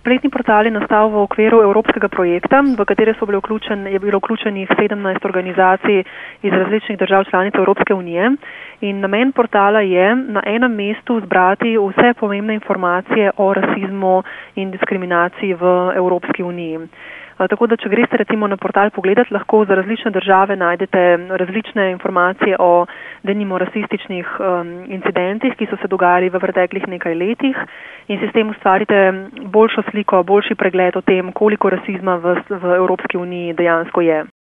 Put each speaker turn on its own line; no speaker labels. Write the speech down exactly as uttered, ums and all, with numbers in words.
Spletni portal je nastal v okviru evropskega projekta, v katere so bile vključen, je bilo vključenih sedemnajst organizacij iz različnih držav članic Evropske unije. In namen portala je na enem mestu zbrati vse pomembne informacije o rasizmu in diskriminaciji v Evropski uniji. Tako da, če greste recimo na portal pogledati, lahko za različne države najdete različne informacije o denimo rasističnih um, incidentih, ki so se dogajali v preteklih nekaj letih in si s tem ustvarite boljšo sliko, boljši pregled o tem, koliko rasizma v, v Evropski uniji dejansko je.